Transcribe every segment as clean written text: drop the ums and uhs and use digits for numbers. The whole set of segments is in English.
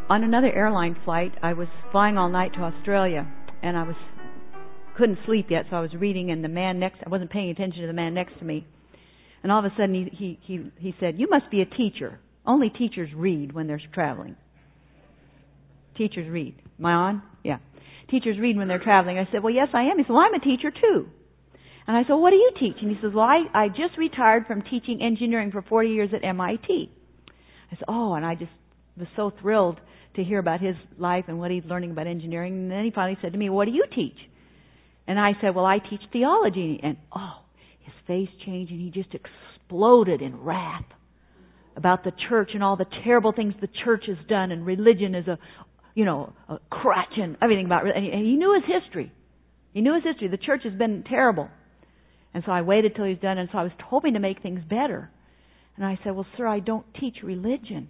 On another airline flight, I was flying all night to Australia, and couldn't sleep yet, so I was reading, and I wasn't paying attention to the man next to me. And all of a sudden he said, "You must be a teacher. Only teachers read when they're traveling." Teachers read. Am I on? Yeah. Teachers read when they're traveling. I said, "Well, yes, I am." He said, "Well, I'm a teacher too." And I said, "What do you teach?" And he says, "Well, I just retired from teaching engineering for 40 years at MIT. I said, "Oh," and I just was so thrilled to hear about his life and what he's learning about engineering. And then he finally said to me, "What do you teach?" And I said, "Well, I teach theology." And his face changed and he just exploded in wrath about the church and all the terrible things the church has done, and religion is a crutch and everything about it. And he knew his history. He knew his history. The church has been terrible. And so I waited till he was done, and so I was hoping to make things better. And I said, "Well, sir, I don't teach religion.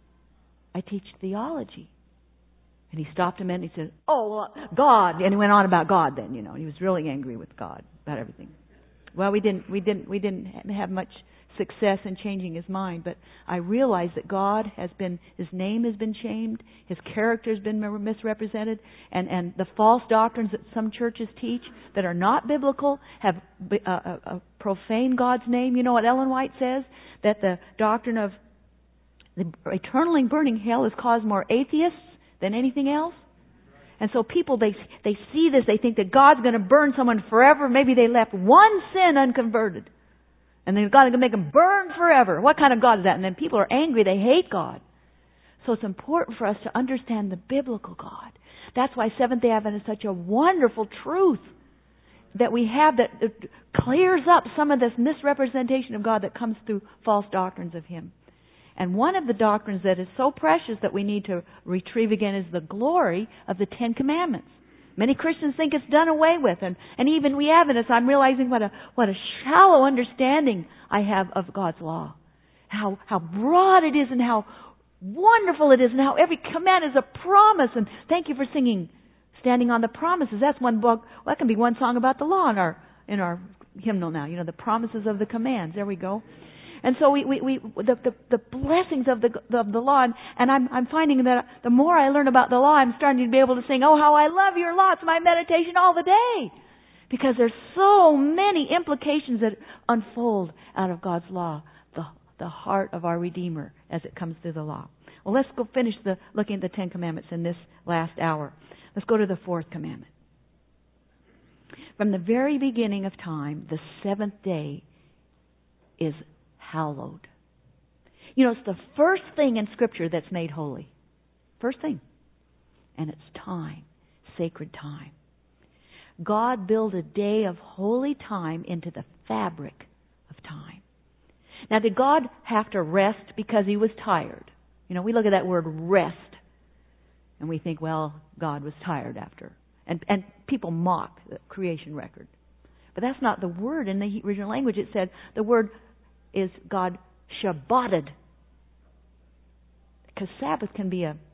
I teach theology." And he stopped a minute and he said, "Oh, well, God." And he went on about God then, He was really angry with God about everything. Well, we didn't have much success in changing his mind, but I realized that God his name has been shamed, his character has been misrepresented, and the false doctrines that some churches teach that are not biblical have profaned God's name. You know what Ellen White says? That the doctrine of the eternally burning hell has caused more atheists than anything else. And so people, they see this, they think that God's going to burn someone forever. Maybe they left one sin unconverted. And then God's going to make them burn forever. What kind of God is that? And then people are angry. They hate God. So it's important for us to understand the biblical God. That's why Seventh-day Advent is such a wonderful truth that we have that clears up some of this misrepresentation of God that comes through false doctrines of Him. And one of the doctrines that is so precious that we need to retrieve again is the glory of the Ten Commandments. Many Christians think it's done away with, and even we Adventists, I'm realizing what a shallow understanding I have of God's law. How broad it is, and how wonderful it is, and how every command is a promise. And thank you for singing "Standing on the Promises." That's one book. Well, that can be one song about the law in our hymnal now. The promises of the commands. There we go. And so the blessings of the law, and I'm finding that the more I learn about the law, I'm starting to be able to sing, "Oh, how I love your law. It's my meditation all the day." Because there's so many implications that unfold out of God's law, the heart of our Redeemer as it comes through the law. Well, let's go finish looking at the Ten Commandments in this last hour. Let's go to the fourth commandment. From the very beginning of time, the seventh day is hallowed. It's the first thing in Scripture that's made holy. First thing. And it's time. Sacred time. God built a day of holy time into the fabric of time. Now, did God have to rest because He was tired? We look at that word rest and we think, well, God was tired after. And people mock the creation record. But that's not the word in the original language. It said the word is God Shabbated. Because Sabbath can be a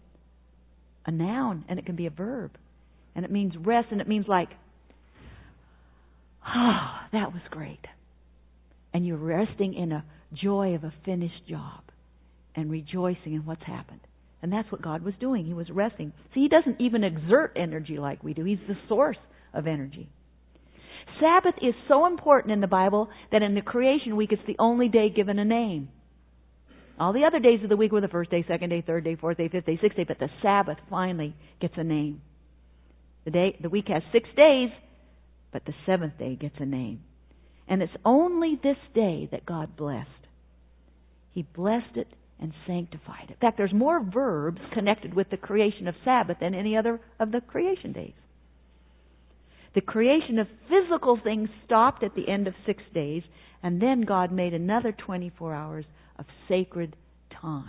noun and it can be a verb. And it means rest, and it means like, that was great. And you're resting in a joy of a finished job and rejoicing in what's happened. And that's what God was doing. He was resting. See, He doesn't even exert energy like we do. He's the source of energy. Sabbath is so important in the Bible that in the creation week it's the only day given a name. All the other days of the week were the first day, second day, third day, fourth day, fifth day, sixth day, but the Sabbath finally gets a name. The week has 6 days, but the seventh day gets a name. And it's only this day that God blessed. He blessed it and sanctified it. In fact, there's more verbs connected with the creation of Sabbath than any other of the creation days. The creation of physical things stopped at the end of 6 days, and then God made another 24 hours of sacred time.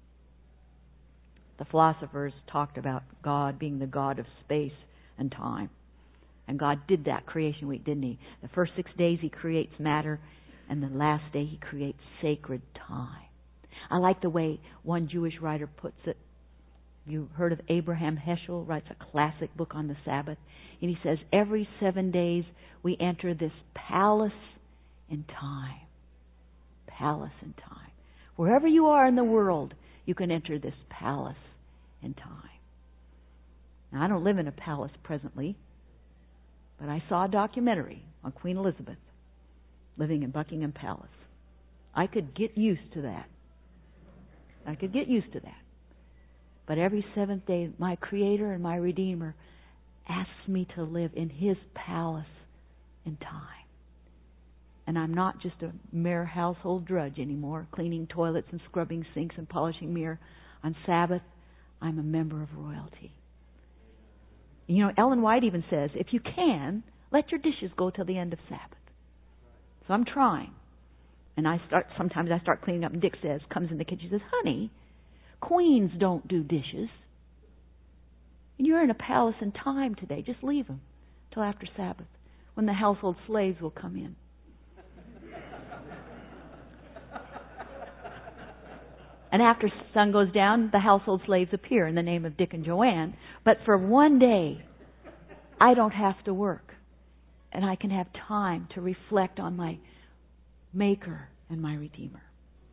The philosophers talked about God being the God of space and time. And God did that creation week, didn't He? The first 6 days He creates matter, and the last day He creates sacred time. I like the way one Jewish writer puts it. You've heard of Abraham Heschel, writes a classic book on the Sabbath. And he says, every 7 days we enter this palace in time. Palace in time. Wherever you are in the world, you can enter this palace in time. Now, I don't live in a palace presently, but I saw a documentary on Queen Elizabeth living in Buckingham Palace. I could get used to that. I could get used to that. But every seventh day, my Creator and my Redeemer asks me to live in His palace in time. And I'm not just a mere household drudge anymore, cleaning toilets and scrubbing sinks and polishing mirror. On Sabbath, I'm a member of royalty. You know, Ellen White even says, if you can, let your dishes go till the end of Sabbath. So I'm trying. And sometimes I start cleaning up, and Dick comes in the kitchen and says, honey, queens don't do dishes. And you're in a palace in time today. Just leave them till after Sabbath, when the household slaves will come in. And after sun goes down, the household slaves appear in the name of Dick and Joanne. But for one day, I don't have to work. And I can have time to reflect on my Maker and my Redeemer.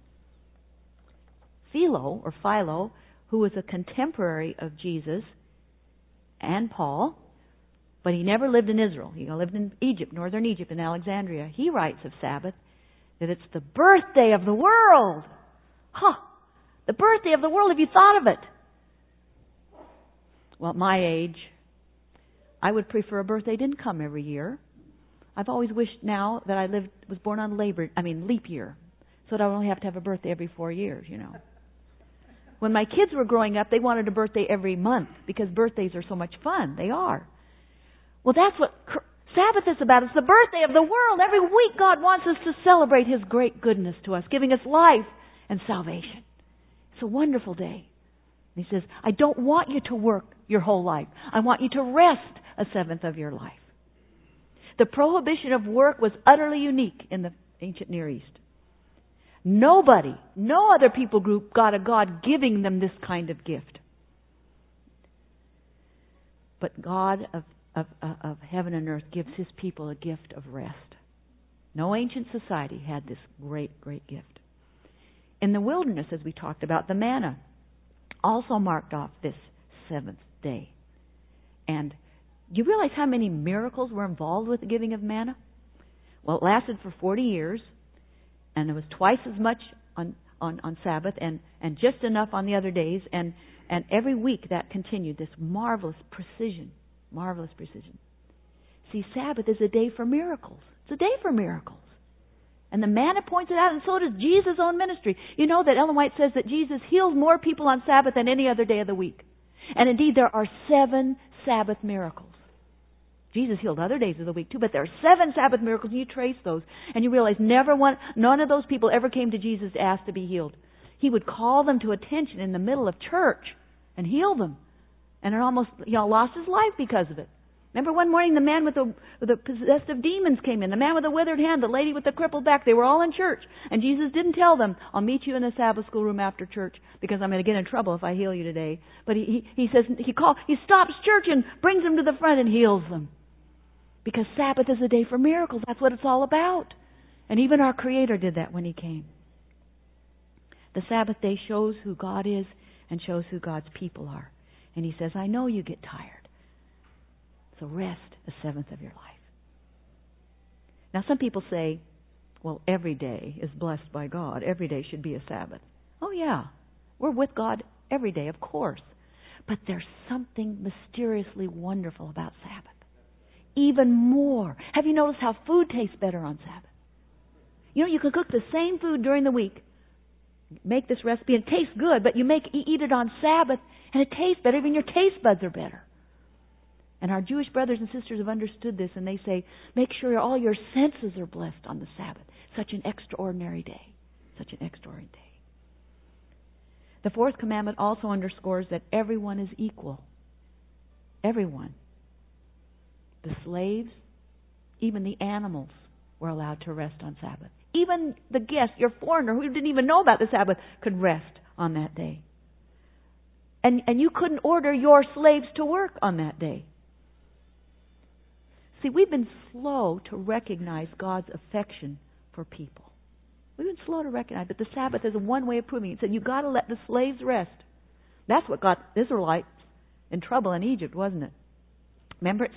Philo, who was a contemporary of Jesus and Paul, but he never lived in Israel. He lived in Egypt, northern Egypt, in Alexandria. He writes of Sabbath that it's the birthday of the world. The birthday of the world. Have you thought of it? Well, at my age, I would prefer a birthday didn't come every year. I've always wished now that I was born on leap year, so that I would only have to have a birthday every 4 years, you know. When my kids were growing up, they wanted a birthday every month because birthdays are so much fun. They are. Well, that's what Sabbath is about. It's the birthday of the world. Every week God wants us to celebrate His great goodness to us, giving us life and salvation. It's a wonderful day. He says, I don't want you to work your whole life. I want you to rest a seventh of your life. The prohibition of work was utterly unique in the ancient Near East. No other people group got a God giving them this kind of gift. But God of heaven and earth gives His people a gift of rest. No ancient society had this great, great gift. In the wilderness, as we talked about, the manna also marked off this seventh day. And you realize how many miracles were involved with the giving of manna? Well, it lasted for 40 years, and there was twice as much on Sabbath and just enough on the other days, and every week that continued, this marvelous precision. See, Sabbath is a day for miracles. It's a day for miracles. And the manna points it out, and so does Jesus' own ministry. You know that Ellen White says that Jesus heals more people on Sabbath than any other day of the week. And indeed, there are 7 Sabbath miracles. Jesus healed other days of the week too, but there are 7 Sabbath miracles, and you trace those, and you realize none of those people ever came to Jesus to ask to be healed. He would call them to attention in the middle of church and heal them. And it almost, lost his life because of it. Remember one morning the man with the possessed of demons came in, the man with the withered hand, the lady with the crippled back. They were all in church. And Jesus didn't tell them, I'll meet you in the Sabbath school room after church because I'm going to get in trouble if I heal you today. But he says, he stops church and brings them to the front and heals them. Because Sabbath is a day for miracles. That's what it's all about. And even our Creator did that when He came. The Sabbath day shows who God is and shows who God's people are. And He says, I know you get tired. So rest a seventh of your life. Now some people say, well, every day is blessed by God. Every day should be a Sabbath. Oh yeah, we're with God every day, of course. But there's something mysteriously wonderful about Sabbath. Even more. Have you noticed how food tastes better on Sabbath? You can cook the same food during the week. Make this recipe and it tastes good, but you eat it on Sabbath and it tastes better. Even your taste buds are better. And our Jewish brothers and sisters have understood this, and they say, make sure all your senses are blessed on the Sabbath. Such an extraordinary day. Such an extraordinary day. The fourth commandment also underscores that everyone is equal. Everyone. The slaves, even the animals, were allowed to rest on Sabbath. Even the guest, your foreigner, who didn't even know about the Sabbath, could rest on that day. And you couldn't order your slaves to work on that day. See, we've been slow to recognize God's affection for people. We've been slow to recognize, but the Sabbath is one way of proving it. It said, you've got to let the slaves rest. That's what got the Israelites in trouble in Egypt, wasn't it? Remember,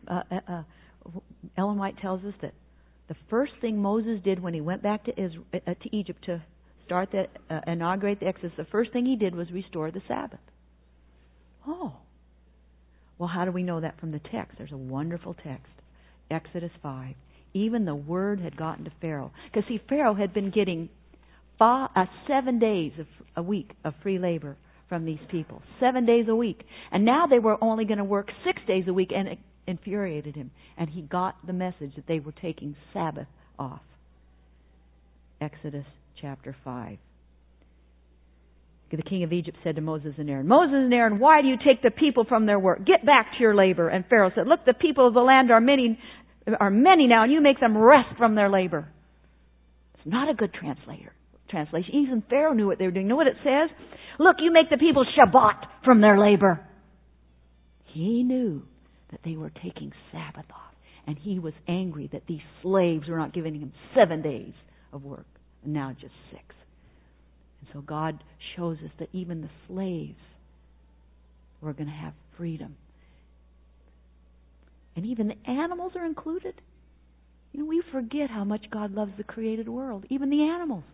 Ellen White tells us that the first thing Moses did when he went back to Egypt to start inaugurate the Exodus, the first thing he did was restore the Sabbath. Oh. Well, how do we know that from the text? There's a wonderful text, Exodus 5. Even the word had gotten to Pharaoh. Because, see, Pharaoh had been getting 7 days a week of free labor from these people. 7 days a week. And now they were only going to work 6 days a week, and it infuriated him. And he got the message that they were taking Sabbath off. Exodus chapter 5. The king of Egypt said to Moses and Aaron, Moses and Aaron, why do you take the people from their work? Get back to your labor. And Pharaoh said, look, the people of the land are many now, and you make them rest from their labor. It's not a good translation. Even Pharaoh knew what they were doing. You know what it says? Look, you make the people Shabbat from their labor. He knew that they were taking Sabbath off. And he was angry that these slaves were not giving him 7 days of work, and now just 6. And so God shows us that even the slaves were going to have freedom. And even the animals are included. You know, we forget how much God loves the created world, even the animals.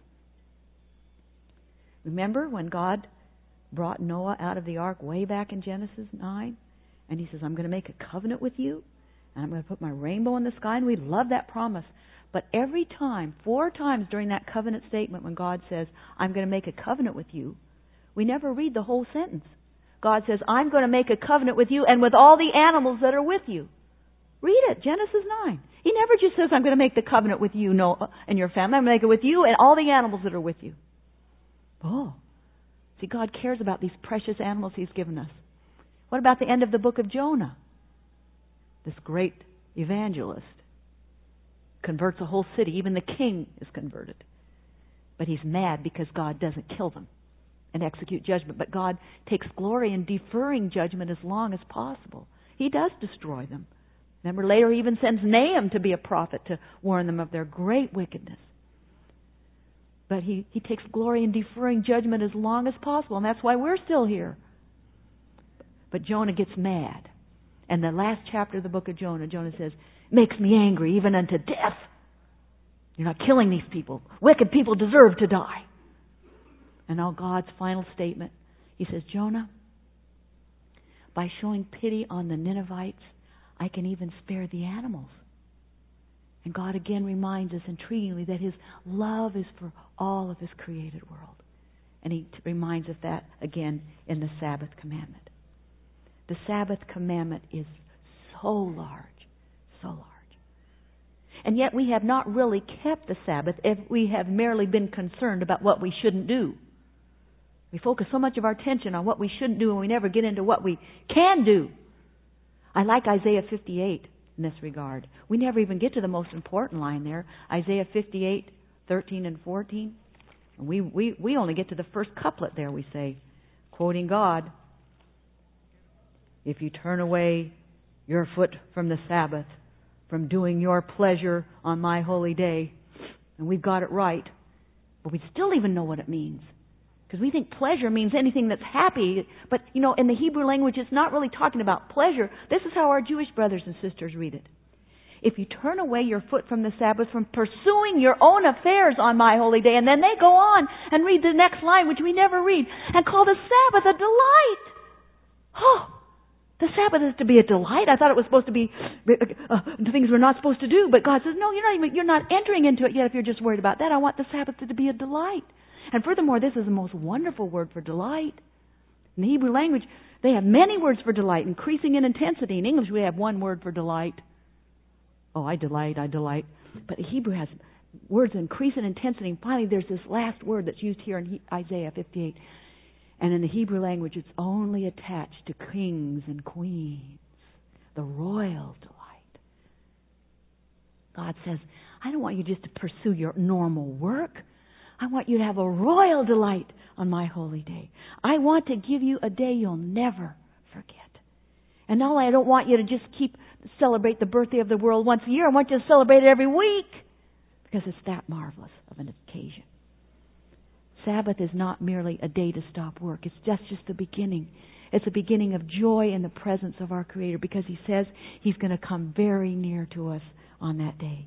Remember when God brought Noah out of the ark way back in Genesis 9? And he says, I'm going to make a covenant with you, and I'm going to put my rainbow in the sky, and we love that promise. But every time, 4 times during that covenant statement when God says, I'm going to make a covenant with you, we never read the whole sentence. God says, I'm going to make a covenant with you and with all the animals that are with you. Read it, Genesis 9. He never just says, I'm going to make the covenant with you Noah, and your family. I'm going to make it with you and all the animals that are with you. Oh. See, God cares about these precious animals He's given us. What about the end of the book of Jonah? This great evangelist converts a whole city. Even the king is converted. But he's mad because God doesn't kill them and execute judgment. But God takes glory in deferring judgment as long as possible. He does destroy them. Remember, later He even sends Nahum to be a prophet to warn them of their great wickedness. But He takes glory in deferring judgment as long as possible. And that's why we're still here. But Jonah gets mad. And the last chapter of the book of Jonah, Jonah says, makes me angry even unto death. You're not killing these people. Wicked people deserve to die. And now God's final statement, He says, Jonah, by showing pity on the Ninevites, I can even spare the animals. And God again reminds us intriguingly that His love is for all of His created world. And He reminds us that again in the Sabbath commandment. The Sabbath commandment is so large, so large. And yet we have not really kept the Sabbath if we have merely been concerned about what we shouldn't do. We focus so much of our attention on what we shouldn't do and we never get into what we can do. I like Isaiah 58 in this regard. We never even get to the most important line there, Isaiah 58, 13 and 14. And we only get to the first couplet there, we say, quoting God, if you turn away your foot from the Sabbath, from doing your pleasure on my holy day, and we've got it right, but we still even know what it means. Because we think pleasure means anything that's happy, but, you know, in the Hebrew language, it's not really talking about pleasure. This is how our Jewish brothers and sisters read it. If you turn away your foot from the Sabbath, from pursuing your own affairs on my holy day, and then they go on and read the next line, which we never read, and call the Sabbath a delight. Oh, the Sabbath is to be a delight. I thought it was supposed to be things we're not supposed to do, but God says, no, you're not entering into it yet if you're just worried about that. I want the Sabbath to be a delight. And furthermore, this is the most wonderful word for delight. In the Hebrew language, they have many words for delight, increasing in intensity. In English, we have one word for delight. Oh, I delight. But the Hebrew has words that increase in intensity. And finally, there's this last word that's used here in Isaiah 58. And in the Hebrew language, it's only attached to kings and queens. The royal delight. God says, I don't want you just to pursue your normal work. I want you to have a royal delight on my holy day. I want to give you a day you'll never forget. And not only I don't want you to just celebrate the birthday of the world once a year, I want you to celebrate it every week because it's that marvelous of an occasion. Sabbath is not merely a day to stop work. It's just the beginning. It's a beginning of joy in the presence of our Creator, because He says He's going to come very near to us on that day.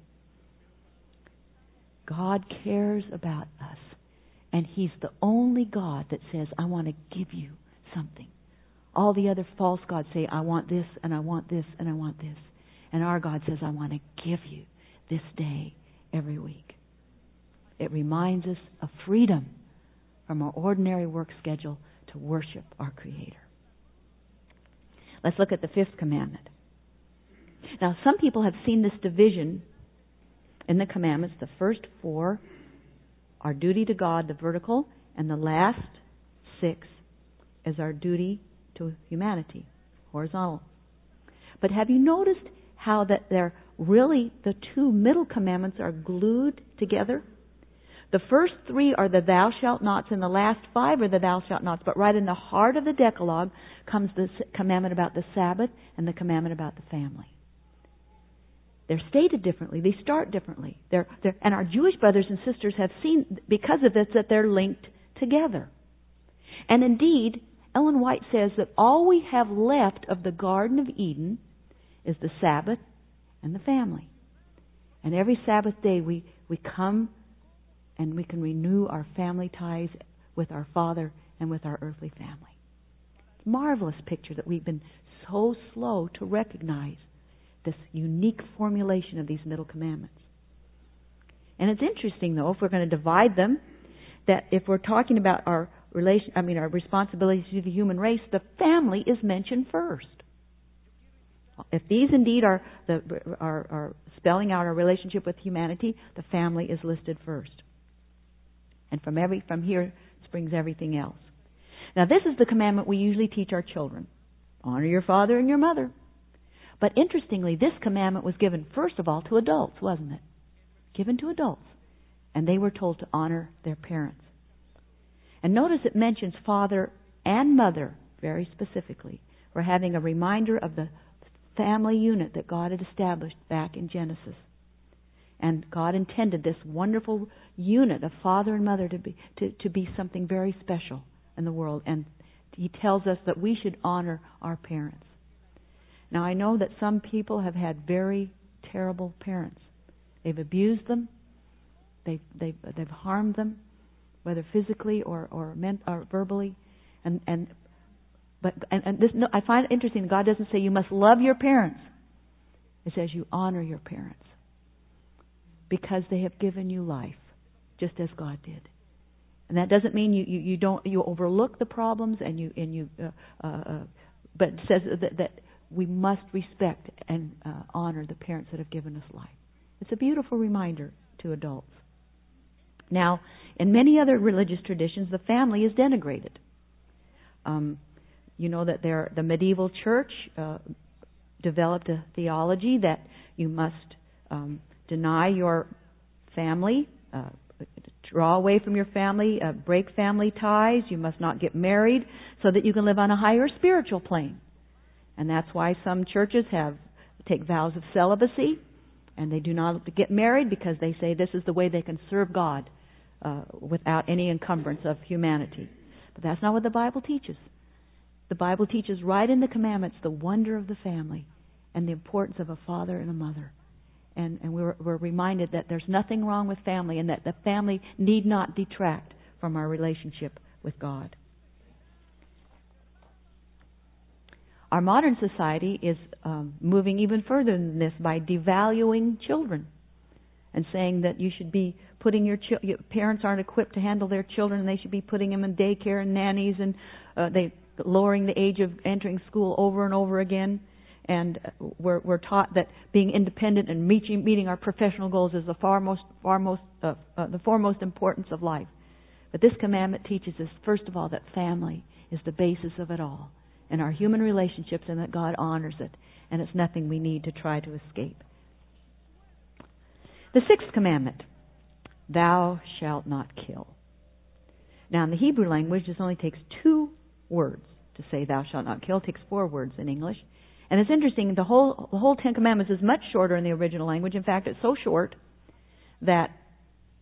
God cares about us. And He's the only God that says, I want to give you something. All the other false gods say, I want this, and I want this, and I want this. And our God says, I want to give you this day every week. It reminds us of freedom from our ordinary work schedule to worship our Creator. Let's look at the fifth commandment. Now, some people have seen this division in the commandments. The first four are duty to God, the vertical, and the last 6 is our duty to humanity, horizontal. But have you noticed how that they're really, the 2 middle commandments are glued together? The first 3 are the thou shalt nots, and the last 5 are the thou shalt nots. But right in the heart of the Decalogue comes the commandment about the Sabbath and the commandment about the family. They're stated differently. They start differently. And our Jewish brothers and sisters have seen, because of this, that they're linked together. And indeed, Ellen White says that all we have left of the Garden of Eden is the Sabbath and the family. And every Sabbath day we come and we can renew our family ties with our Father and with our earthly family. It's a marvelous picture that we've been so slow to recognize, this unique formulation of these middle commandments. And it's interesting, though, if we're going to divide them, that if we're talking about our responsibilities to the human race, the family is mentioned first. If these indeed are spelling out our relationship with humanity, the family is listed first. And from here springs everything else. Now, this is the commandment we usually teach our children. Honor your father and your mother. But interestingly, this commandment was given first of all to adults, wasn't it? Given to adults. And they were told to honor their parents. And notice it mentions father and mother very specifically. We're having a reminder of the family unit that God had established back in Genesis. And God intended this wonderful unit of father and mother to be something very special in the world. And He tells us that we should honor our parents. Now, I know that some people have had very terrible parents. They've abused them. They've harmed them, whether physically or verbally. I find it interesting. God doesn't say you must love your parents. It says you honor your parents because they have given you life, just as God did. And that doesn't mean you overlook the problems but it says that we must respect and honor the parents that have given us life. It's a beautiful reminder to adults. Now, in many other religious traditions, the family is denigrated. You know that the medieval church developed a theology that you must deny your family, draw away from your family, break family ties. You must not get married so that you can live on a higher spiritual plane. And that's why some churches take vows of celibacy, and they do not get married because they say this is the way they can serve God without any encumbrance of humanity. But that's not what the Bible teaches. The Bible teaches right in the commandments the wonder of the family and the importance of a father and a mother. And we're reminded that there's nothing wrong with family and that the family need not detract from our relationship with God. Our modern society is moving even further than this by devaluing children and saying that you should be putting your parents aren't equipped to handle their children, and they should be putting them in daycare and nannies, and they lowering the age of entering school over and over again. And we're taught that being independent and meeting our professional goals is the foremost importance of life. But this commandment teaches us, first of all, that family is the basis of it all, and our human relationships, and that God honors it, and it's nothing we need to try to escape. The 6th commandment, thou shalt not kill. Now, in the Hebrew language, this only takes 2 words to say thou shalt not kill. It takes 4 words in English. And it's interesting, the whole 10 Commandments is much shorter in the original language. In fact, it's so short that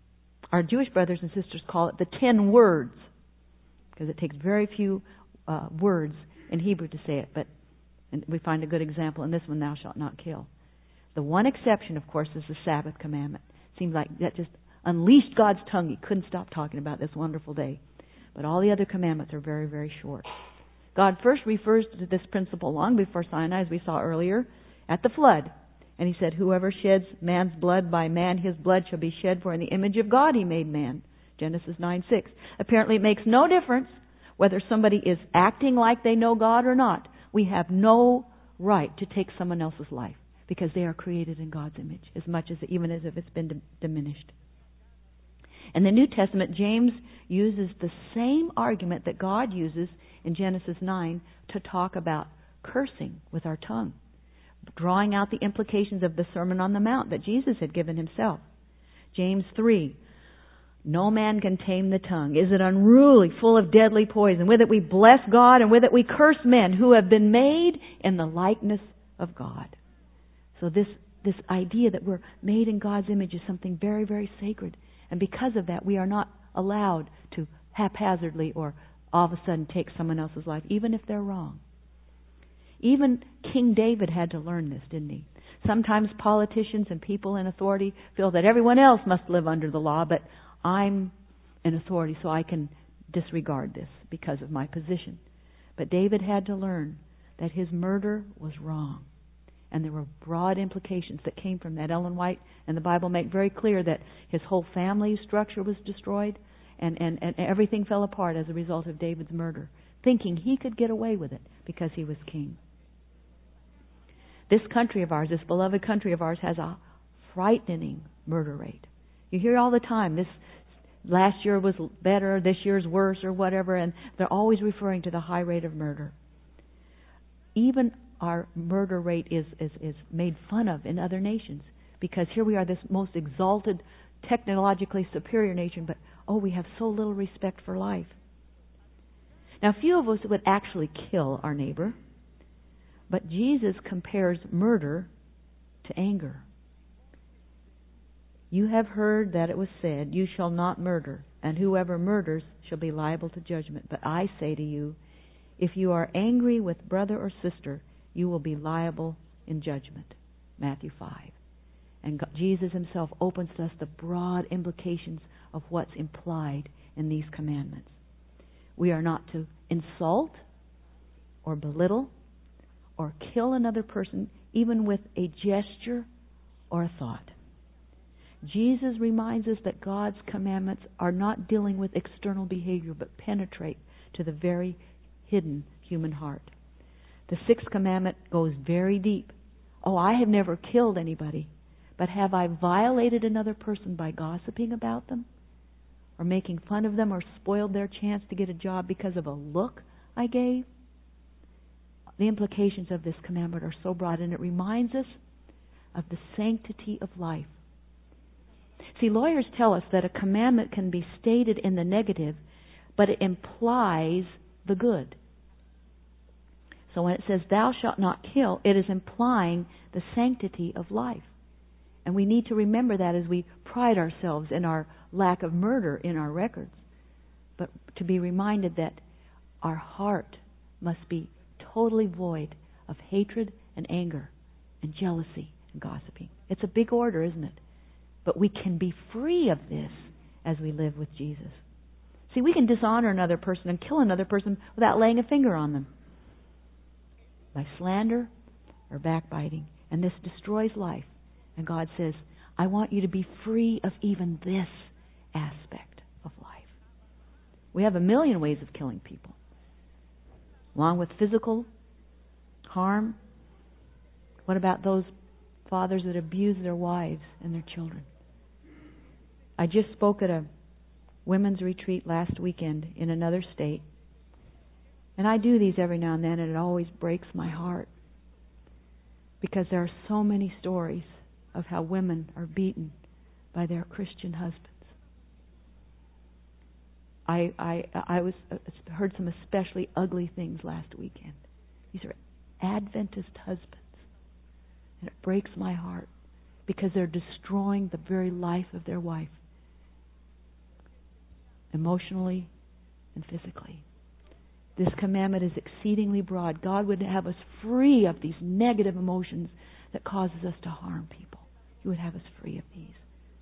Our Jewish brothers and sisters call it the 10 words, because it takes very few words in Hebrew to say it. But and we find a good example in this one, thou shalt not kill. The one exception, of course, is the Sabbath commandment. Seems like that just unleashed God's tongue. He couldn't stop talking about this wonderful day. But all the other commandments are very, very short. God first refers to this principle long before Sinai, as we saw earlier, at the flood. And He said, whoever sheds man's blood, by man his blood shall be shed, for in the image of God He made man. Genesis 9:6. Apparently it makes no difference whether somebody is acting like they know God or not. We have no right to take someone else's life, because they are created in God's image, as much as even as if it's been diminished. In the New Testament, James uses the same argument that God uses in Genesis 9 to talk about cursing with our tongue, drawing out the implications of the Sermon on the Mount that Jesus had given Himself. James 3, no man can tame the tongue. Is it unruly, full of deadly poison? With it we bless God, and with it we curse men who have been made in the likeness of God. So this idea that we're made in God's image is something very, very sacred. And because of that, we are not allowed to haphazardly or all of a sudden take someone else's life, even if they're wrong. Even King David had to learn this, didn't he? Sometimes politicians and people in authority feel that everyone else must live under the law, but I'm in authority, so I can disregard this because of my position. But David had to learn that his murder was wrong. And there were broad implications that came from that. Ellen White and the Bible make very clear that his whole family structure was destroyed, and everything fell apart as a result of David's murder, thinking he could get away with it because he was king. This country of ours, this beloved country of ours, has a frightening murder rate. You hear all the time, this last year was better, this year's worse, or whatever, and they're always referring to the high rate of murder. Even our murder rate is made fun of in other nations, because here we are, this most exalted, technologically superior nation, but we have so little respect for life. Now, few of us would actually kill our neighbor, but Jesus compares murder to anger. You have heard that it was said, you shall not murder, and whoever murders shall be liable to judgment. But I say to you, if you are angry with brother or sister, you will be liable in judgment. Matthew 5. And Jesus Himself opens to us the broad implications of what's implied in these commandments. We are not to insult or belittle or kill another person, even with a gesture or a thought. Jesus reminds us that God's commandments are not dealing with external behavior, but penetrate to the very hidden human heart. The sixth commandment goes very deep. I have never killed anybody, but have I violated another person by gossiping about them, or making fun of them, or spoiled their chance to get a job because of a look I gave? The implications of this commandment are so broad, and it reminds us of the sanctity of life. See, lawyers tell us that a commandment can be stated in the negative, but it implies the good. So when it says, thou shalt not kill, it is implying the sanctity of life. And we need to remember that as we pride ourselves in our lack of murder in our records. But to be reminded that our heart must be totally void of hatred and anger and jealousy and gossiping. It's a big order, isn't it? But we can be free of this as we live with Jesus. See, we can dishonor another person and kill another person without laying a finger on them, by slander or backbiting. And this destroys life. And God says, I want you to be free of even this aspect of life. We have a million ways of killing people, along with physical harm. What about those fathers that abuse their wives and their children? I just spoke at a women's retreat last weekend in another state. And I do these every now and then, and it always breaks my heart, because there are so many stories of how women are beaten by their Christian husbands. I heard some especially ugly things last weekend. These are Adventist husbands. And it breaks my heart, because they're destroying the very life of their wife. emotionally and physically. This commandment is exceedingly broad. God would have us free of these negative emotions that causes us to harm people. He would have us free of these.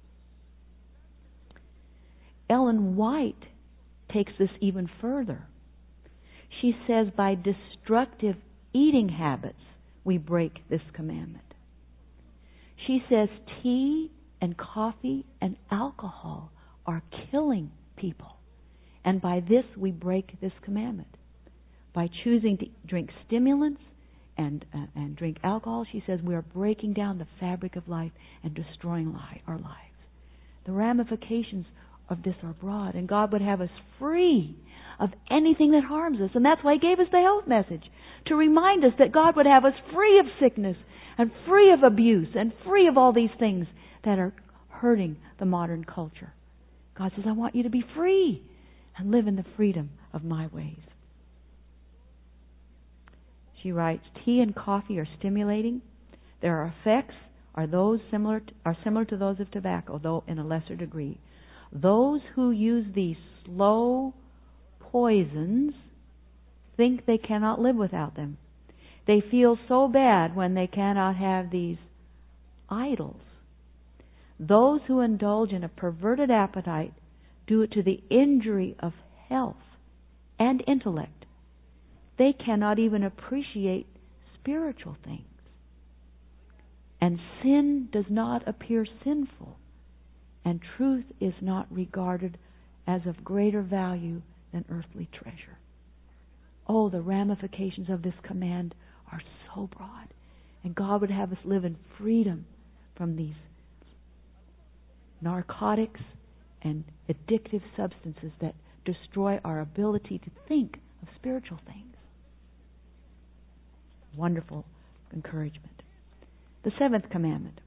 Ellen White takes this even further. She says by destructive eating habits we break this commandment. She says tea and coffee and alcohol are killing people. And by this we break this commandment. By choosing to drink stimulants and drink alcohol, she says we are breaking down the fabric of life and destroying our lives. The ramifications of this are broad, and God would have us free of anything that harms us. And that's why He gave us the health message, to remind us that God would have us free of sickness and free of abuse and free of all these things that are hurting the modern culture. God says, I want you to be free and live in the freedom of my ways. She writes, tea and coffee are stimulating. Their effects are similar to those of tobacco, though in a lesser degree. Those who use these slow poisons think they cannot live without them. They feel so bad when they cannot have these idols. Those who indulge in a perverted appetite do it to the injury of health and intellect. They cannot even appreciate spiritual things. And sin does not appear sinful, and truth is not regarded as of greater value than earthly treasure. Oh, the ramifications of this command are so broad. And God would have us live in freedom from these narcotics and addictive substances that destroy our ability to think of spiritual things. Wonderful encouragement. The seventh commandment.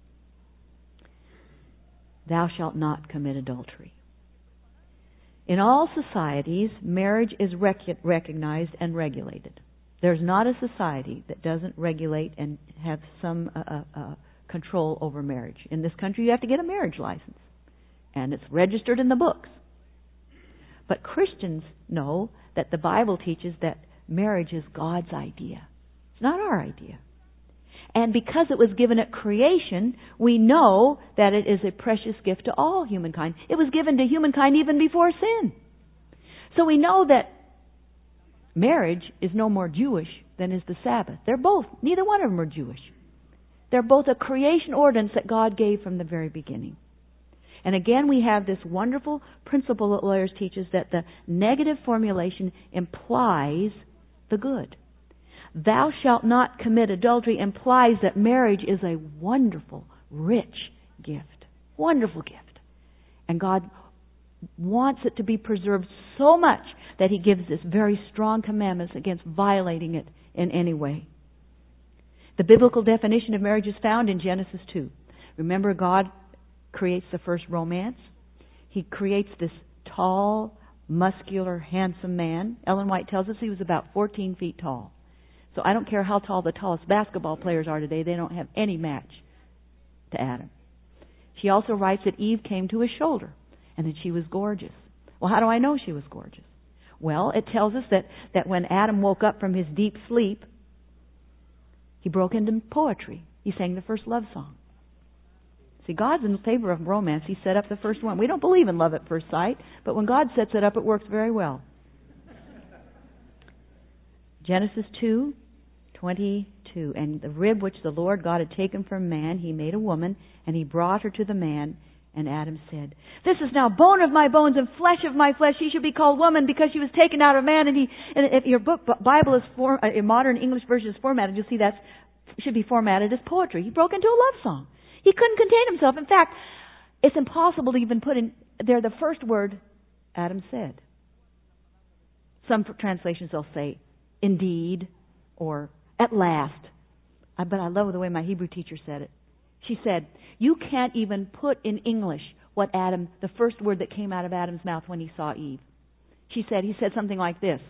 Thou shalt not commit adultery. In all societies, marriage is recognized and regulated. There's not a society that doesn't regulate and have some control over marriage. In this country, you have to get a marriage license, and it's registered in the books. But Christians know that the Bible teaches that marriage is God's idea. It's not our idea. And because it was given at creation, we know that it is a precious gift to all humankind. It was given to humankind even before sin. So we know that marriage is no more Jewish than is the Sabbath. Neither one of them are Jewish. They're both a creation ordinance that God gave from the very beginning. And again, we have this wonderful principle that lawyers teach us, that the negative formulation implies the good. Thou shalt not commit adultery implies that marriage is a wonderful, rich gift. Wonderful gift. And God wants it to be preserved so much that He gives this very strong commandments against violating it in any way. The biblical definition of marriage is found in Genesis 2. Remember, God creates the first romance. He creates this tall, muscular, handsome man. Ellen White tells us he was about 14 feet tall. So I don't care how tall the tallest basketball players are today, they don't have any match to Adam. She also writes that Eve came to his shoulder and that she was gorgeous. Well, how do I know she was gorgeous? Well, it tells us that when Adam woke up from his deep sleep, he broke into poetry. He sang the first love song. See, God's in favor of romance. He set up the first one. We don't believe in love at first sight, but when God sets it up, it works very well. Genesis 2:22. And the rib which the Lord God had taken from man, He made a woman, and He brought her to the man. And Adam said, This is now bone of my bones and flesh of my flesh. She should be called woman because she was taken out of man. And if your Bible is in modern English version is formatted, you'll see that should be formatted as poetry. He broke into a love song. He couldn't contain himself. In fact, it's impossible to even put in there the first word Adam said. Some translations they'll say, indeed, or at last. But I love the way my Hebrew teacher said it. She said, you can't even put in English the first word that came out of Adam's mouth when he saw Eve. He said something like this.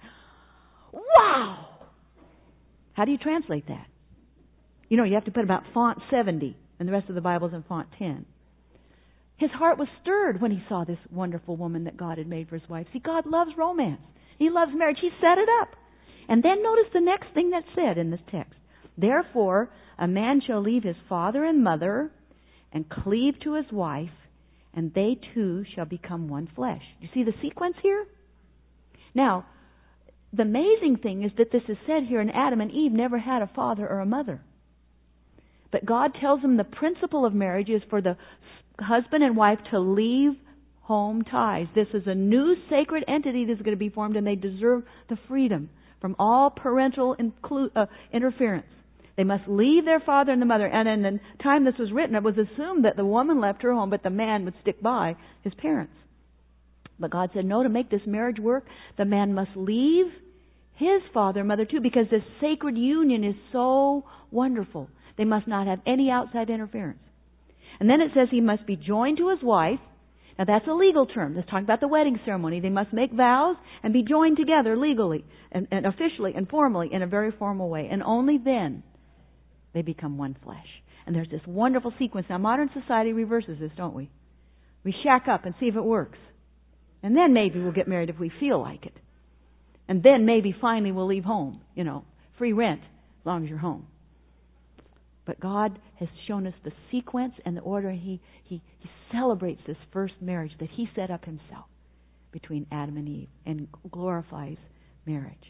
Wow! How do you translate that? You have to put about font 70, and the rest of the Bible's in font 10. His heart was stirred when he saw this wonderful woman that God had made for his wife. See, God loves romance. He loves marriage. He set it up. And then notice the next thing that's said in this text. Therefore, a man shall leave his father and mother and cleave to his wife, and they two shall become one flesh. You see the sequence here? Now, the amazing thing is that this is said here, and Adam and Eve never had a father or a mother. But God tells them the principle of marriage is for the husband and wife to leave home ties. This is a new sacred entity that's going to be formed, and they deserve the freedom from all parental interference. They must leave their father and the mother. And in the time this was written, it was assumed that the woman left her home, but the man would stick by his parents. But God said, no, to make this marriage work, the man must leave his father and mother too, because this sacred union is so wonderful. They must not have any outside interference. And then it says he must be joined to his wife. Now that's a legal term. Let's talk about the wedding ceremony. They must make vows and be joined together legally and officially and formally in a very formal way. And only then they become one flesh. And there's this wonderful sequence. Now modern society reverses this, don't we? We shack up and see if it works. And then maybe we'll get married if we feel like it. And then maybe finally we'll leave home. Free rent as long as you're home. But God has shown us the sequence and the order. He celebrates this first marriage that He set up Himself between Adam and Eve and glorifies marriage.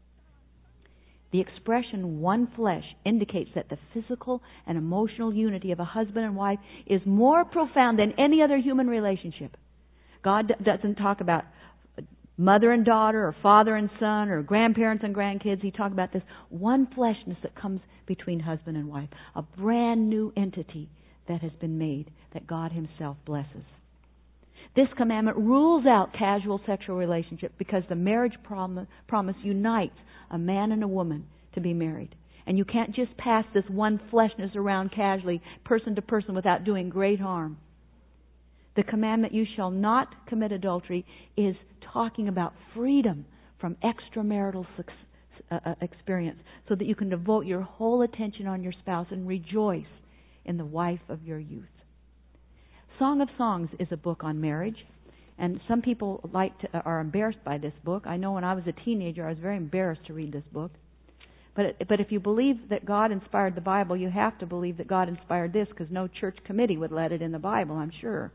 The expression one flesh indicates that the physical and emotional unity of a husband and wife is more profound than any other human relationship. God doesn't talk about mother and daughter or father and son or grandparents and grandkids. He talks about this one fleshness that comes between husband and wife. A brand new entity that has been made that God Himself blesses. This commandment rules out casual sexual relationship because the marriage promise unites a man and a woman to be married. And you can't just pass this one fleshness around casually, person to person, without doing great harm. The commandment, you shall not commit adultery, is talking about freedom from extramarital experience so that you can devote your whole attention on your spouse and rejoice in the wife of your youth. Song of Songs is a book on marriage, and some people are embarrassed by this book. I know when I was a teenager I was very embarrassed to read this book. But if you believe that God inspired the Bible, you have to believe that God inspired this, because no church committee would let it in the Bible, I'm sure.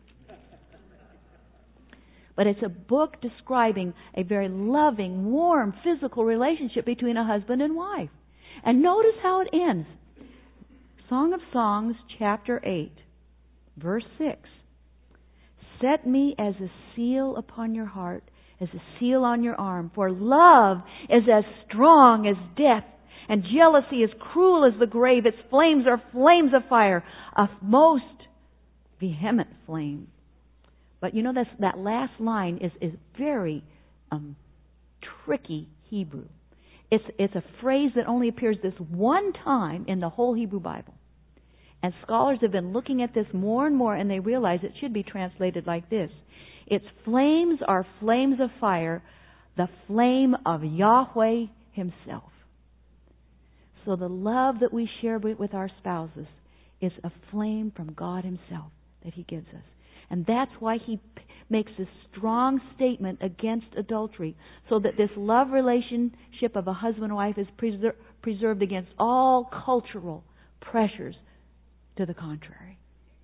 But it's a book describing a very loving, warm, physical relationship between a husband and wife. And notice how it ends. Song of Songs, chapter 8, verse 6. Set me as a seal upon your heart, as a seal on your arm. For love is as strong as death, and jealousy is cruel as the grave. Its flames are flames of fire, a most vehement flame. But that last line is very tricky Hebrew. It's a phrase that only appears this one time in the whole Hebrew Bible. And scholars have been looking at this more and more, and they realize it should be translated like this. Its flames are flames of fire, the flame of Yahweh Himself. So the love that we share with our spouses is a flame from God Himself that He gives us. And that's why He makes this strong statement against adultery, so that this love relationship of a husband and wife is preserved against all cultural pressures to the contrary.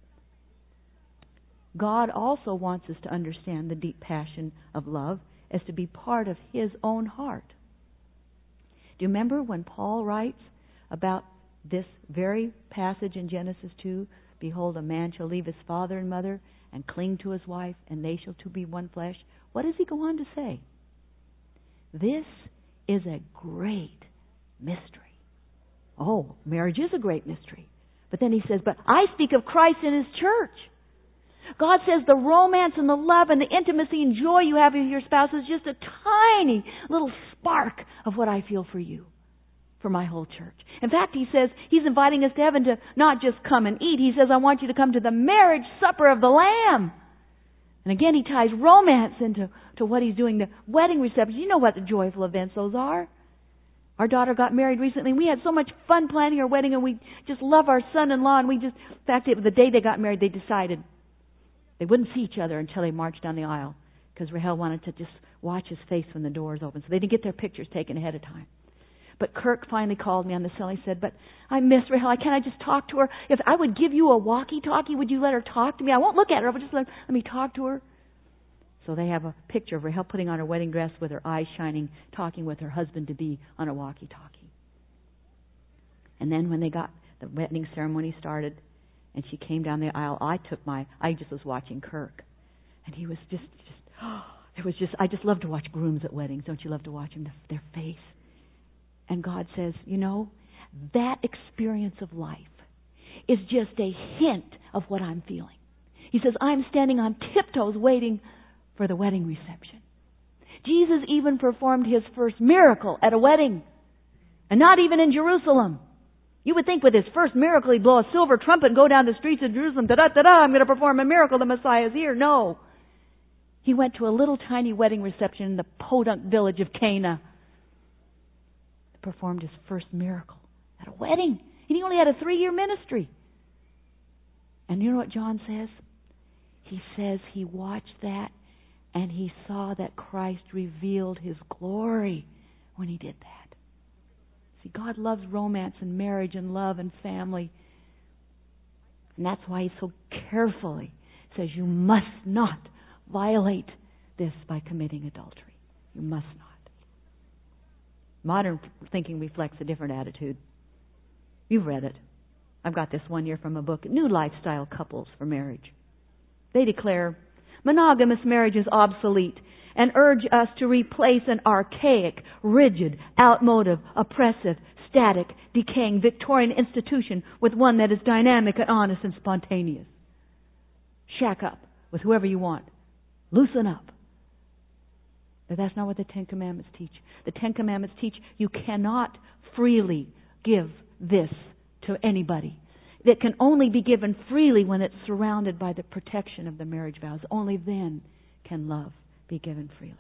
God also wants us to understand the deep passion of love as to be part of His own heart. Do you remember when Paul writes about this very passage in Genesis 2? Behold, a man shall leave his father and mother and cling to his wife, and they shall two be one flesh. What does he go on to say? This is a great mystery. Oh, marriage is a great mystery. But then he says, but I speak of Christ and His church. God says the romance and the love and the intimacy and joy you have with your spouse is just a tiny little spark of what I feel for you, for my whole church. In fact, He says He's inviting us to heaven to not just come and eat. He says, I want you to come to the marriage supper of the Lamb. And again, He ties romance into what He's doing, the wedding reception. You know what the joyful events those are. Our daughter got married recently, and we had so much fun planning her wedding, and we just love our son-in-law, and in fact, the day they got married, they decided, They wouldn't see each other until they marched down the aisle because Rahel wanted to just watch his face when the doors opened. So they didn't get their pictures taken ahead of time. But Kirk finally called me on the cell. He said, but I miss Rahel. Can't I just talk to her? If I would give you a walkie-talkie, would you let her talk to me? I won't look at her, but just let me talk to her. So they have a picture of Rahel putting on her wedding dress with her eyes shining, talking with her husband-to-be on a walkie-talkie. And then when the wedding ceremony started, and she came down the aisle, I just was watching Kirk. And he was I just love to watch grooms at weddings. Don't you love to watch them, their face? And God says, that experience of life is just a hint of what I'm feeling. He says, I'm standing on tiptoes waiting for the wedding reception. Jesus even performed his first miracle at a wedding, and not even in Jerusalem. You would think with his first miracle he'd blow a silver trumpet and go down the streets of Jerusalem, da-da-da-da, I'm going to perform a miracle, the Messiah's here. No. He went to a little tiny wedding reception in the podunk village of Cana. Performed his first miracle at a wedding. And he only had a 3-year ministry. And you know what John says? He says he watched that and he saw that Christ revealed his glory when he did that. See, God loves romance and marriage and love and family. And that's why he so carefully says you must not violate this by committing adultery. You must not. Modern thinking reflects a different attitude. You've read it. I've got this one here from a book, New Lifestyle Couples for Marriage. They declare monogamous marriage is obsolete and urge us to replace an archaic, rigid, outmoded, oppressive, static, decaying Victorian institution with one that is dynamic and honest and spontaneous. Shack up with whoever you want. Loosen up. But that's not what the Ten Commandments teach. The Ten Commandments teach you cannot freely give this to anybody. It can only be given freely when it's surrounded by the protection of the marriage vows. Only then can love be given freely.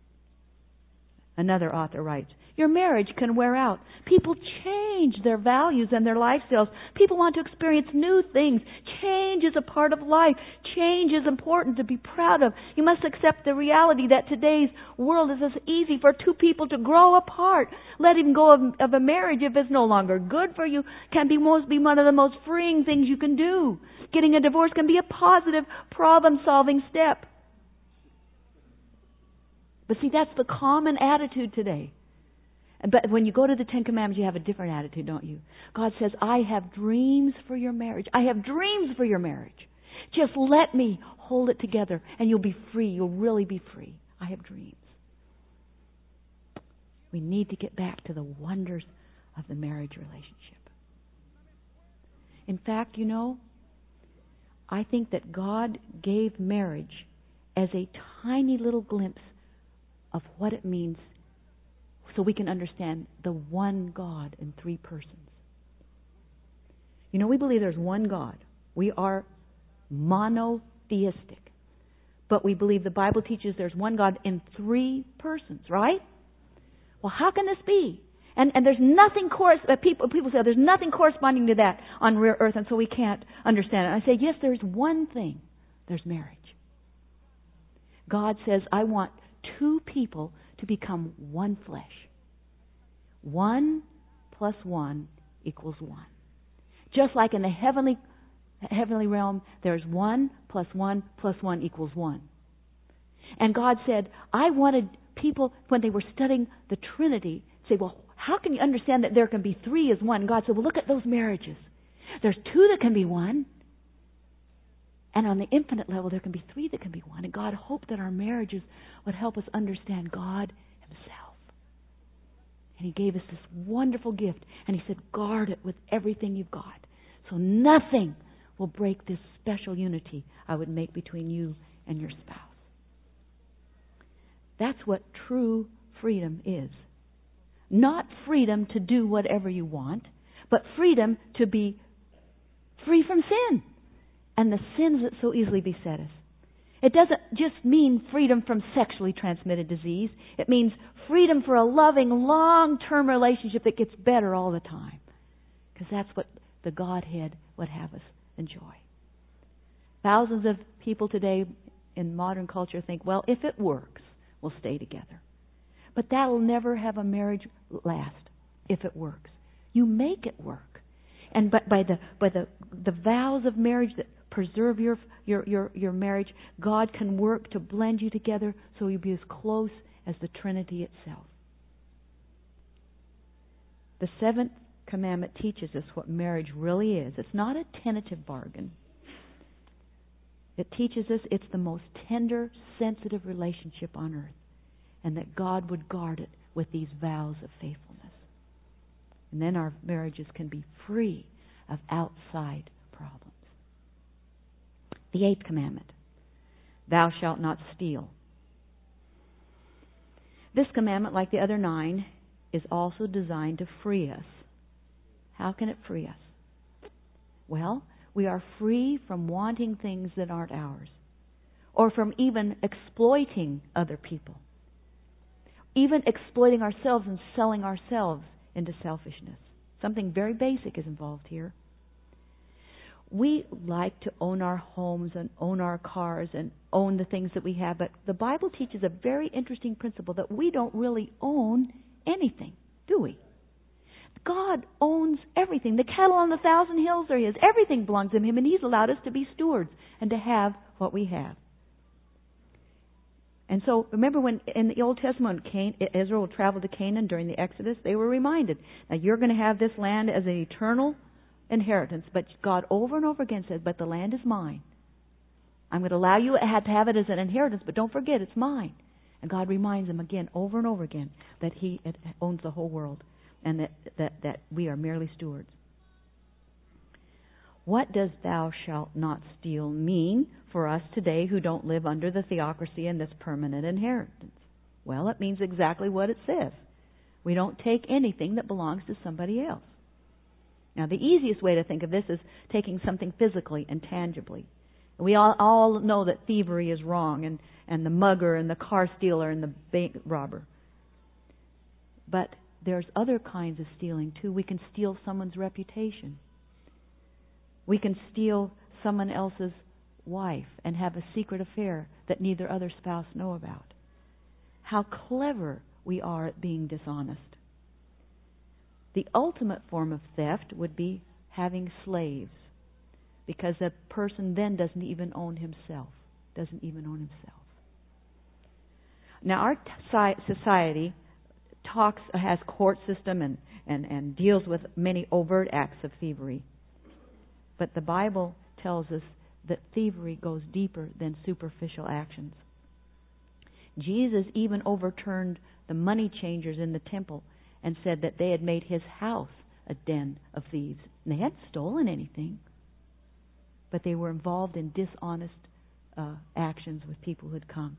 Another author writes, your marriage can wear out. People change their values and their lifestyles. People want to experience new things. Change is a part of life. Change is important to be proud of. You must accept the reality that today's world is as easy for two people to grow apart. Letting go of a marriage, if it's no longer good for you, can be one of the most freeing things you can do. Getting a divorce can be a positive problem-solving step. But see, that's the common attitude today. But when you go to the Ten Commandments, you have a different attitude, don't you? God says, I have dreams for your marriage. I have dreams for your marriage. Just let me hold it together and you'll be free. You'll really be free. I have dreams. We need to get back to the wonders of the marriage relationship. In fact, I think that God gave marriage as a tiny little glimpse of what it means so we can understand the one God in 3 persons. We believe there's one God. We are monotheistic. But we believe the Bible teaches there's one God in 3 persons, right? Well, how can this be? And there's nothing people say there's nothing corresponding to that on earth, and so we can't understand it. And I say, yes, there's one thing. There's marriage. God says, I want 2 people to become one flesh. 1 plus 1 equals 1. Just like in the heavenly realm, there's 1 plus 1 plus 1 equals 1. And God said, I wanted people, when they were studying the Trinity, say, well, how can you understand that there can be 3 as 1? And God said, well, look at those marriages. There's 2 that can be 1. And on the infinite level, there can be 3 that can be 1. And God hoped that our marriages would help us understand God Himself. And He gave us this wonderful gift. And He said, guard it with everything you've got. So nothing will break this special unity I would make between you and your spouse. That's what true freedom is. Not freedom to do whatever you want, but freedom to be free from sin and the sins that so easily beset us. It doesn't just mean freedom from sexually transmitted disease. It means freedom for a loving, long-term relationship that gets better all the time. Because that's what the Godhead would have us enjoy. Thousands of people today in modern culture think, well, if it works, we'll stay together. But that'll never have a marriage last if it works. You make it work. And by the vows of marriage that preserve your marriage, God can work to blend you together so you'll be as close as the Trinity itself. The seventh commandment teaches us what marriage really is. It's not a tentative bargain. It teaches us it's the most tender, sensitive relationship on earth, and that God would guard it with these vows of faithfulness. And then our marriages can be free of outside problems. The eighth commandment, thou shalt not steal. This commandment, like the other 9, is also designed to free us. How can it free us? Well, we are free from wanting things that aren't ours, or from even exploiting other people, even exploiting ourselves and selling ourselves into selfishness. Something very basic is involved here. We like to own our homes and own our cars and own the things that we have, but the Bible teaches a very interesting principle that we don't really own anything, do we? God owns everything. The cattle on 1,000 hills are His. Everything belongs to Him, and He's allowed us to be stewards and to have what we have. And so, remember when in the Old Testament, Israel traveled to Canaan during the Exodus, they were reminded, now you're going to have this land as an eternal inheritance, but God over and over again said, but the land is mine. I'm going to allow you to have it as an inheritance, but don't forget, it's mine. And God reminds them again, over and over again, that He owns the whole world and that we are merely stewards. What does thou shalt not steal mean for us today who don't live under the theocracy and this permanent inheritance? Well, it means exactly what it says. We don't take anything that belongs to somebody else. Now, the easiest way to think of this is taking something physically and tangibly. We all know that thievery is wrong, and the mugger and the car stealer and the bank robber. But there's other kinds of stealing too. We can steal someone's reputation. We can steal someone else's wife and have a secret affair that neither other spouse know about. How clever we are at being dishonest. The ultimate form of theft would be having slaves, because the person then doesn't even own himself. Now, our society has court system and deals with many overt acts of thievery. But the Bible tells us that thievery goes deeper than superficial actions. Jesus even overturned the money changers in the temple and said that they had made His house a den of thieves. And they hadn't stolen anything, but they were involved in dishonest actions with people who had come.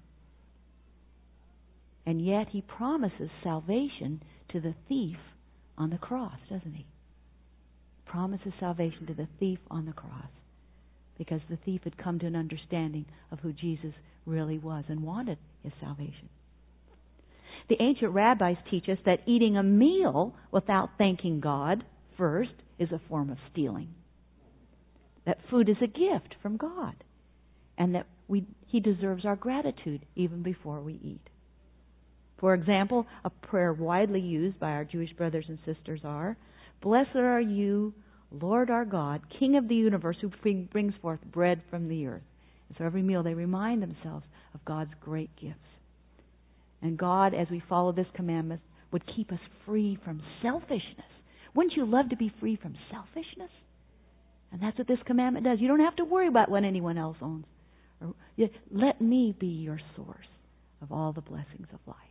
And yet He promises salvation to the thief on the cross, doesn't He? Promises salvation to the thief on the cross, because the thief had come to an understanding of who Jesus really was and wanted his salvation. The ancient rabbis teach us that eating a meal without thanking God first is a form of stealing. That food is a gift from God, and that He deserves our gratitude even before we eat. For example, a prayer widely used by our Jewish brothers and sisters are, blessed are you, Lord our God, King of the universe, who brings forth bread from the earth. And so every meal they remind themselves of God's great gifts. And God, as we follow this commandment, would keep us free from selfishness. Wouldn't you love to be free from selfishness? And that's what this commandment does. You don't have to worry about what anyone else owns. Let me be your source of all the blessings of life.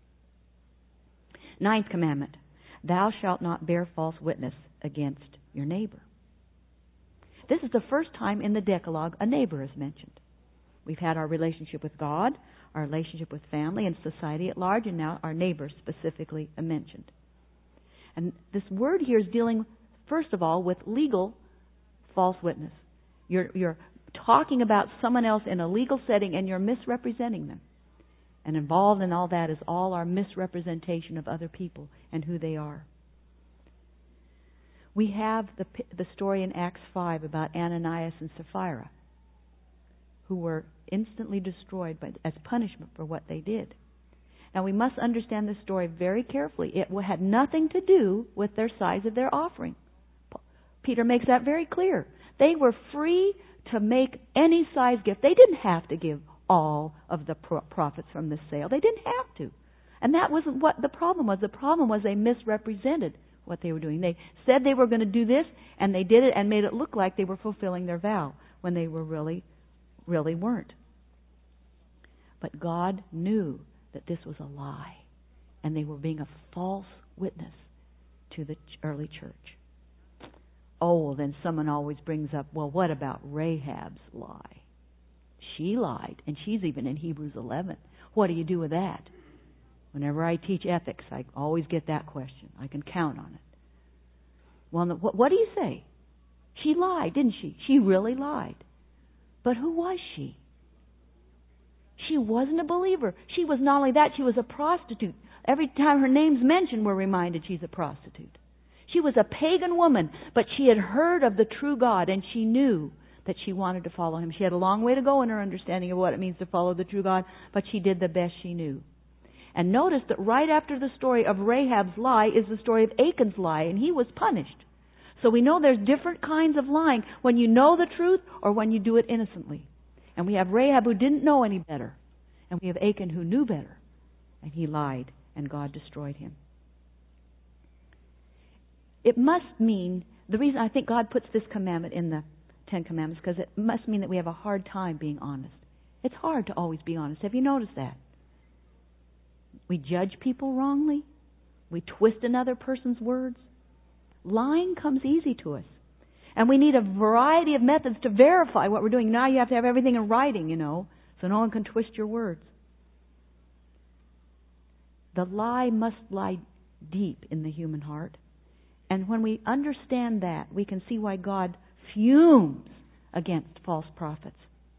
Ninth commandment, thou shalt not bear false witness against your neighbor. This is the first time in the Decalogue a neighbor is mentioned. We've had our relationship with God, our relationship with family and society at large, and now our neighbors specifically are mentioned. And this word here is dealing, first of all, with legal false witness. You're talking about someone else in a legal setting and you're misrepresenting them. And involved in all that is all our misrepresentation of other people and who they are. We have the story in Acts 5 about Ananias and Sapphira. who were instantly destroyed as punishment for what they did. Now we must understand this story very carefully. It had nothing to do with their size of their offering. Peter makes that very clear. They were free to make any size gift. They didn't have to give all of the profits from the sale. They didn't have to. And that wasn't what the problem was. The problem was they misrepresented what they were doing. They said they were going to do this, and they did it and made it look like they were fulfilling their vow when they were really weren't. But God knew that this was a lie, and they were being a false witness to the early church. Oh, well, then someone always brings up, well, what about Rahab's lie? She lied, and she's even in Hebrews 11. What do you do with that? Whenever I teach ethics, I always get that question. I can count on it. Well, what do you say? She lied, didn't she? She really lied. But who was she? She wasn't a believer. She was not only that, she was a prostitute. Every time her name's mentioned, we're reminded she's a prostitute. She was a pagan woman, but she had heard of the true God, and she knew that she wanted to follow Him. She had a long way to go in her understanding of what it means to follow the true God, but she did the best she knew. And notice that right after the story of Rahab's lie is the story of Achan's lie, and he was punished. So we know there's different kinds of lying, when you know the truth or when you do it innocently. And we have Rahab who didn't know any better, and we have Achan who knew better, and he lied, and God destroyed him. It must mean, the reason I think God puts this commandment in the Ten Commandments, because it must mean that we have a hard time being honest. It's hard to always be honest. Have you noticed that? We judge people wrongly. We twist another person's words. Lying comes easy to us. And we need a variety of methods to verify what we're doing. Now you have to have everything in writing, so no one can twist your words. The lie must lie deep in the human heart. And when we understand that, we can see why God fumes against false prophets.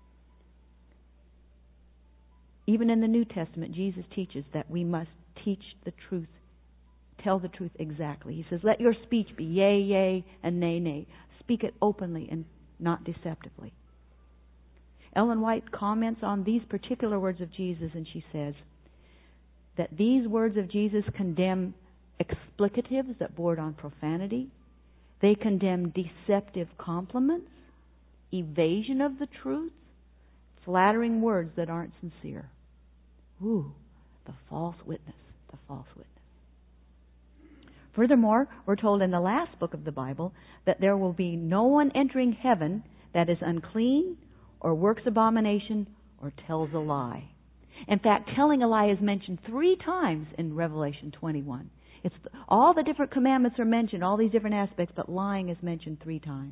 Even in the New Testament, Jesus teaches that we must teach the truth, tell the truth exactly. He says, let your speech be yea, yea, and nay, nay. Speak it openly and not deceptively. Ellen White comments on these particular words of Jesus, and she says that these words of Jesus condemn explicatives that border on profanity. They condemn deceptive compliments, evasion of the truth, flattering words that aren't sincere. Ooh, the false witness, the false witness. Furthermore, we're told in the last book of the Bible that there will be no one entering heaven that is unclean or works abomination or tells a lie. In fact, telling a lie is mentioned 3 times in Revelation 21. All the different commandments are mentioned, all these different aspects, but lying is mentioned 3 times.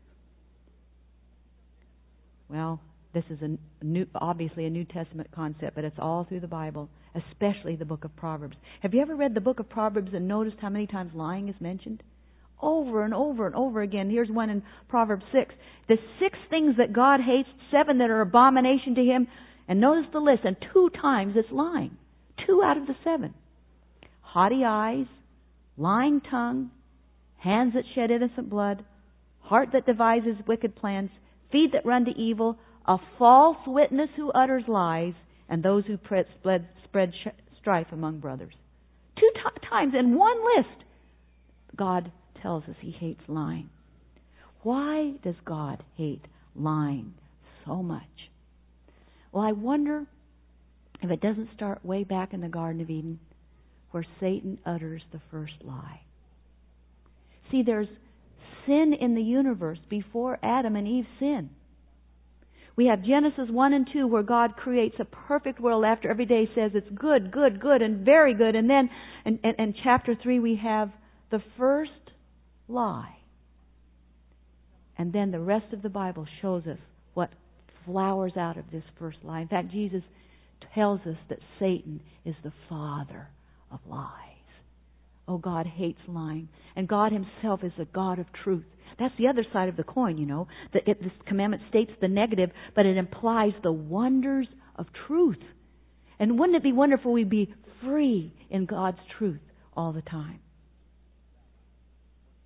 Well, this is obviously a New Testament concept, but it's all through the Bible, especially the book of Proverbs. Have you ever read the book of Proverbs and noticed how many times lying is mentioned? Over and over and over again. Here's one in Proverbs 6. The 6 things that God hates, 7 that are abomination to Him. And notice the list, and 2 times it's lying. 2 out of the 7. Haughty eyes, lying tongue, hands that shed innocent blood, heart that devises wicked plans, feet that run to evil, a false witness who utters lies, and those who spread strife among brothers. 2 times in one list, God tells us He hates lying. Why does God hate lying so much? Well, I wonder if it doesn't start way back in the Garden of Eden, where Satan utters the first lie. See, there's sin in the universe before Adam and Eve sin. We have Genesis 1 and 2, where God creates a perfect world after every day says it's good, good, good, and very good. And then in chapter 3 we have the first lie. And then the rest of the Bible shows us what flowers out of this first lie. In fact, Jesus tells us that Satan is the father of lies. Oh, God hates lying. And God Himself is a God of truth. That's the other side of the coin, This commandment states the negative, but it implies the wonders of truth. And wouldn't it be wonderful we'd be free in God's truth all the time?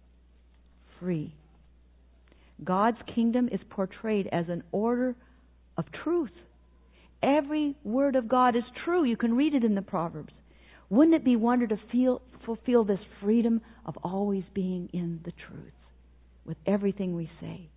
Free. God's kingdom is portrayed as an order of truth. Every word of God is true. You can read it in the Proverbs. Wouldn't it be wonder to fulfill this freedom of always being in the truth with everything we say?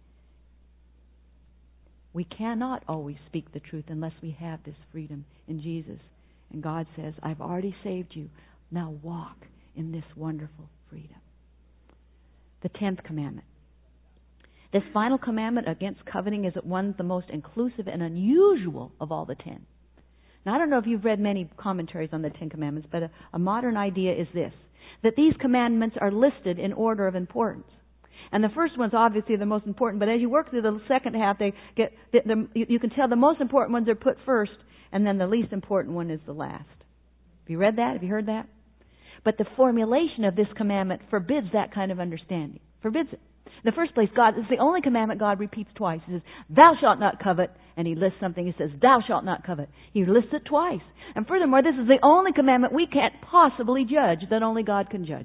We cannot always speak the truth unless we have this freedom in Jesus. And God says, I've already saved you. Now walk in this wonderful freedom. The 10th commandment. This final commandment against coveting is one of the most inclusive and unusual of all the 10. Now, I don't know if you've read many commentaries on the 10 commandments, but a modern idea is this, that these commandments are listed in order of importance. And the first one's obviously the most important, but as you work through the second half, they get you can tell the most important ones are put first, and then the least important one is the last. Have you read that? Have you heard that? But the formulation of this commandment forbids that kind of understanding. Forbids it. In the first place, it's the only commandment God repeats twice. He says, thou shalt not covet. And he lists something. He says, thou shalt not covet. He lists it twice. And furthermore, this is the only commandment we can't possibly judge, that only God can judge.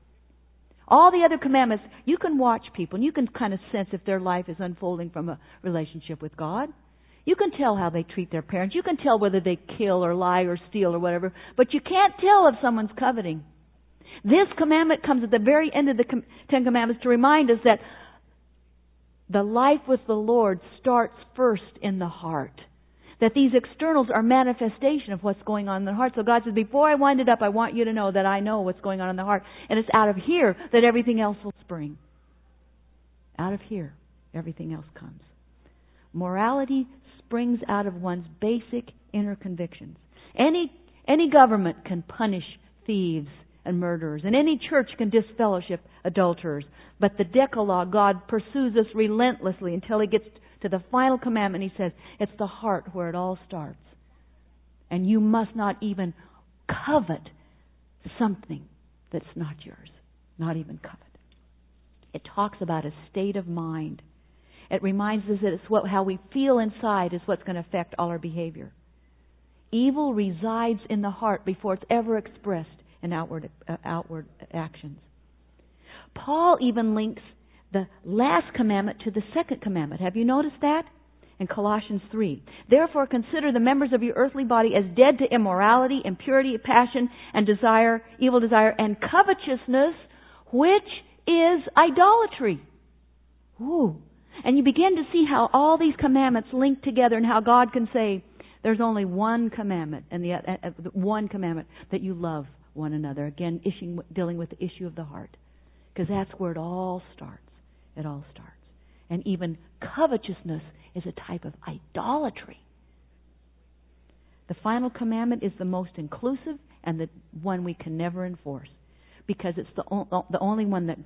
All the other commandments, you can watch people and you can kind of sense if their life is unfolding from a relationship with God. You can tell how they treat their parents. You can tell whether they kill or lie or steal or whatever. But you can't tell if someone's coveting. This commandment comes at the very end of the 10 Commandments to remind us that the life with the Lord starts first in the heart. That these externals are manifestation of what's going on in the heart. So God says, before I wind it up, I want you to know that I know what's going on in the heart. And it's out of here that everything else will spring. Out of here, everything else comes. Morality springs out of one's basic inner convictions. Any government can punish thieves and murderers, and any church can disfellowship adulterers. But the Decalogue, God pursues us relentlessly until He gets to the final commandment. He says, it's the heart where it all starts. And you must not even covet something that's not yours. Not even covet. It talks about a state of mind. It reminds us that it's how we feel inside is what's going to affect all our behavior. Evil resides in the heart before it's ever expressed in outward actions. Paul even links the last commandment to the second commandment. Have you noticed that? In Colossians 3. Therefore consider the members of your earthly body as dead to immorality, impurity, passion, and desire, evil desire, and covetousness, which is idolatry. Ooh. And you begin to see how all these commandments link together and how God can say, there's only one commandment, and the one commandment that you love one another. Again, dealing with the issue of the heart. Because that's where it all starts. It all starts. And even covetousness is a type of idolatry. The final commandment is the most inclusive and the one we can never enforce. Because it's the only one that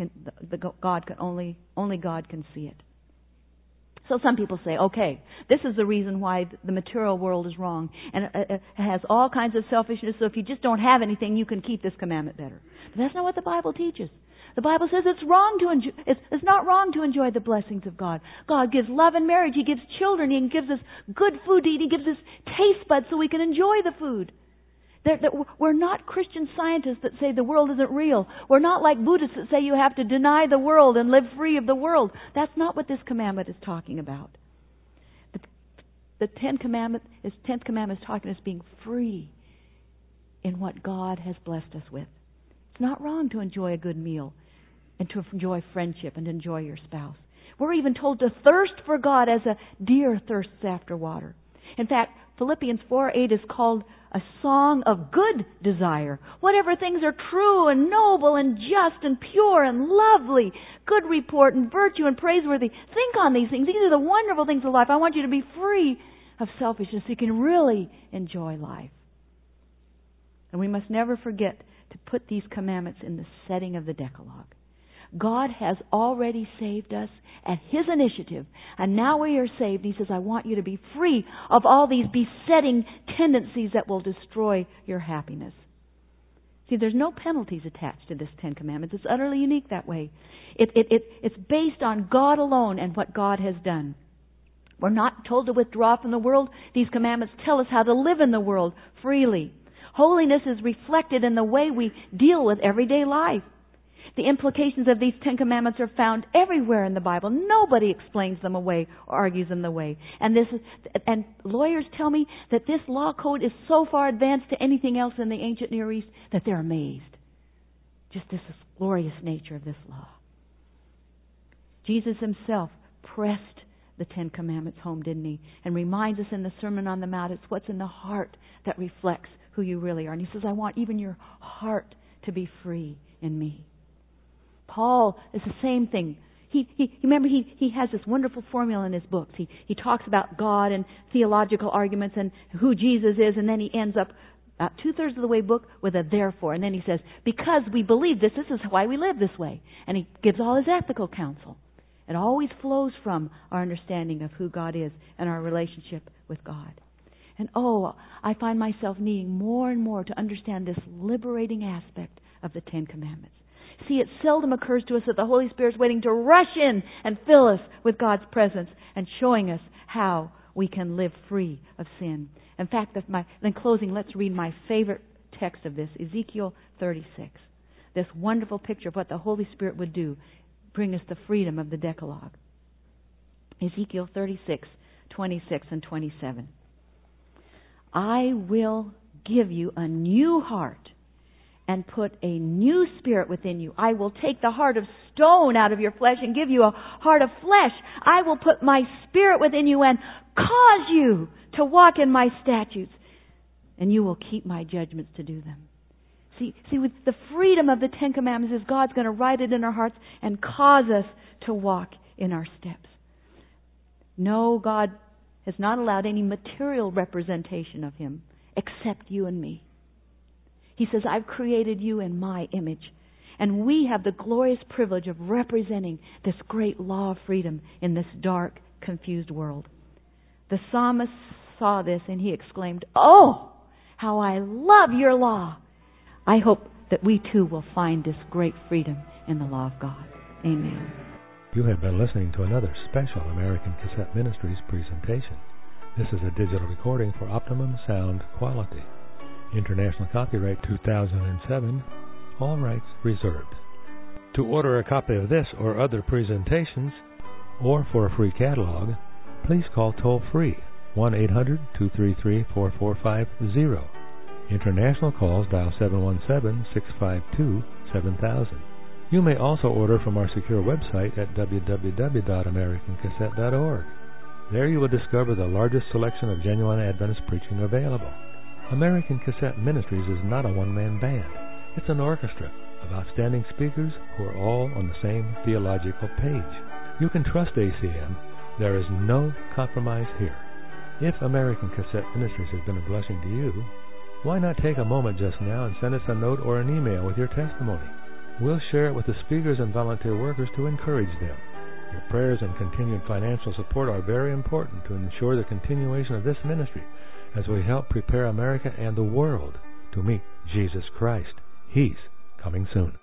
only God can see it. So some people say, okay, this is the reason why the material world is wrong. And it has all kinds of selfishness, so if you just don't have anything, you can keep this commandment better. But that's not what the Bible teaches. The Bible says it's not wrong to enjoy the blessings of God. God gives love in marriage. He gives children. He gives us good food to eat. He gives us taste buds so we can enjoy the food. We're not Christian scientists that say the world isn't real. We're not like Buddhists that say you have to deny the world and live free of the world. That's not what this commandment is talking about. The 10th commandment is talking us being free in what God has blessed us with. It's not wrong to enjoy a good meal and to enjoy friendship and enjoy your spouse. We're even told to thirst for God as a deer thirsts after water. In fact, Philippians 4:8 is called a song of good desire. Whatever things are true and noble and just and pure and lovely, good report and virtue and praiseworthy. Think on these things. These are the wonderful things of life. I want you to be free of selfishness so you can really enjoy life. And we must never forget to put these commandments in the setting of the Decalogue. God has already saved us at His initiative, and now we are saved. He says, I want you to be free of all these besetting tendencies that will destroy your happiness. See, there's no penalties attached to this 10 Commandments. It's utterly unique that way. It's based on God alone and what God has done. We're not told to withdraw from the world. These commandments tell us how to live in the world freely. Holiness is reflected in the way we deal with everyday life. The implications of these 10 Commandments are found everywhere in the Bible. Nobody explains them away or argues them away. And lawyers tell me that this law code is so far advanced to anything else in the ancient Near East that they're amazed. Just this glorious nature of this law. Jesus himself pressed the 10 Commandments home, didn't he? And reminds us in the Sermon on the Mount, it's what's in the heart that reflects who you really are. And he says, I want even your heart to be free in me. Paul is the same thing. Remember, he has this wonderful formula in his books. He talks about God and theological arguments and who Jesus is, and then he ends up about 2/3 of the way book with a therefore. And then he says, because we believe this is why we live this way. And he gives all his ethical counsel. It always flows from our understanding of who God is and our relationship with God. And I find myself needing more and more to understand this liberating aspect of the 10 Commandments. See, it seldom occurs to us that the Holy Spirit's waiting to rush in and fill us with God's presence and showing us how we can live free of sin. In fact, in closing, let's read my favorite text of this, Ezekiel 36. This wonderful picture of what the Holy Spirit would do, bring us the freedom of the Decalogue. Ezekiel 36, 26 and 27. I will give you a new heart and put a new spirit within you. I will take the heart of stone out of your flesh and give you a heart of flesh. I will put my spirit within you and cause you to walk in my statutes, and you will keep my judgments to do them. See, with the freedom of the 10 Commandments is God's going to write it in our hearts and cause us to walk in our steps. No, God has not allowed any material representation of Him except you and me. He says, I've created you in my image. And we have the glorious privilege of representing this great law of freedom in this dark, confused world. The psalmist saw this and he exclaimed, oh, how I love your law. I hope that we too will find this great freedom in the law of God. Amen. You have been listening to another special American Cassette Ministries presentation. This is a digital recording for optimum sound quality. International copyright 2007, all rights reserved. To order a copy of this or other presentations, or for a free catalog, please call toll-free 1-800-233-4450. International calls dial 717-652-7000. You may also order from our secure website at www.americancassette.org. There you will discover the largest selection of genuine Adventist preaching available. American Cassette Ministries is not a one-man band. It's an orchestra of outstanding speakers who are all on the same theological page. You can trust ACM. There is no compromise here. If American Cassette Ministries has been a blessing to you, why not take a moment just now and send us a note or an email with your testimony? We'll share it with the speakers and volunteer workers to encourage them. Your prayers and continued financial support are very important to ensure the continuation of this ministry as we help prepare America and the world to meet Jesus Christ. He's coming soon.